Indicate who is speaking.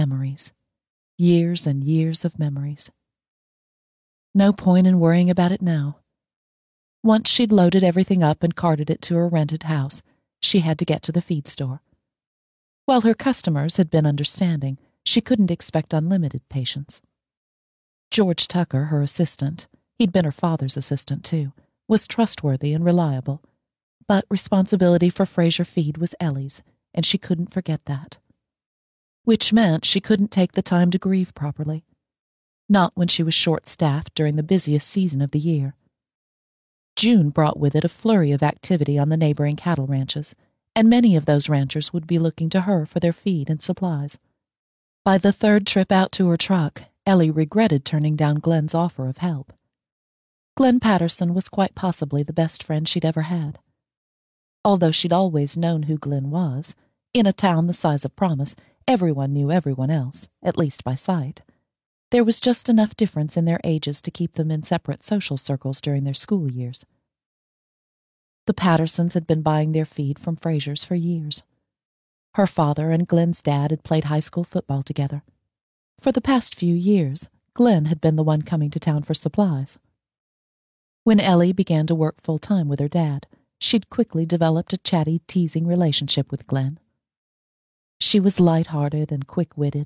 Speaker 1: Memories. Years and years of memories. No point in worrying about it now. Once she'd loaded everything up and carted it to her rented house, she had to get to the feed store. While her customers had been understanding, she couldn't expect unlimited patience. George Tucker, her assistant, he'd been her father's assistant too, was trustworthy and reliable, but responsibility for Fraser Feed was Ellie's, and she couldn't forget that. Which meant she couldn't take the time to grieve properly. Not when she was short-staffed during the busiest season of the year. June brought with it a flurry of activity on the neighboring cattle ranches, and many of those ranchers would be looking to her for their feed and supplies. By the third trip out to her truck, Ellie regretted turning down Glenn's offer of help. Glenn Patterson was quite possibly the best friend she'd ever had. Although she'd always known who Glenn was, in a town the size of Promise, everyone knew everyone else, at least by sight. There was just enough difference in their ages to keep them in separate social circles during their school years. The Pattersons had been buying their feed from Fraser's for years. Her father and Glenn's dad had played high school football together. For the past few years, Glenn had been the one coming to town for supplies. When Ellie began to work full-time with her dad, she'd quickly developed a chatty, teasing relationship with Glenn. She was light-hearted and quick-witted,